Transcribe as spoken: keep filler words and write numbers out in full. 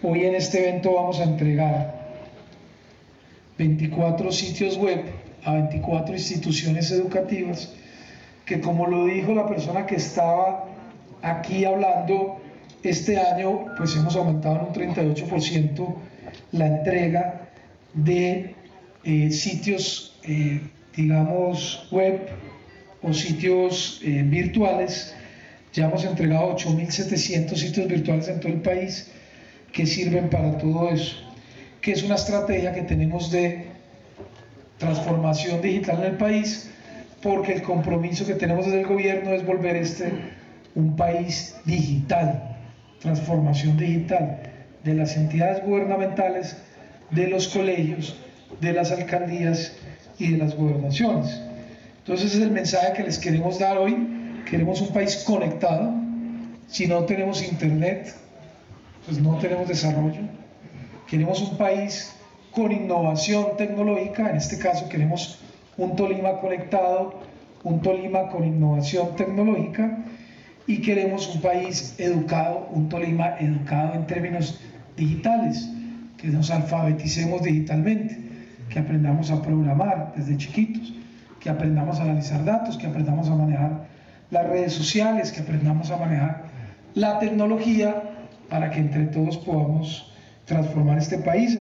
Hoy en este evento vamos a entregar veinticuatro sitios web a veinticuatro instituciones educativas que, como lo dijo la persona que estaba aquí hablando, este año pues hemos aumentado en un treinta y ocho por ciento la entrega de eh, sitios eh, digamos web o sitios eh, virtuales. Ya hemos entregado ocho mil setecientos sitios virtuales en todo el país que sirven para todo eso, que es una estrategia que tenemos de transformación digital en el país, porque el compromiso que tenemos desde el gobierno es volver este un país digital, transformación digital de las entidades gubernamentales, de los colegios, de las alcaldías y de las gobernaciones. Entonces ese es el mensaje que les queremos dar hoy. Queremos un país conectado. Si no tenemos internet, pues no tenemos desarrollo. Queremos un país con innovación tecnológica, en este caso queremos un Tolima conectado, un Tolima con innovación tecnológica, y queremos un país educado, un Tolima educado en términos digitales, que nos alfabeticemos digitalmente, que aprendamos a programar desde chiquitos, que aprendamos a analizar datos, que aprendamos a manejar las redes sociales, que aprendamos a manejar la tecnología para que entre todos podamos transformar este país.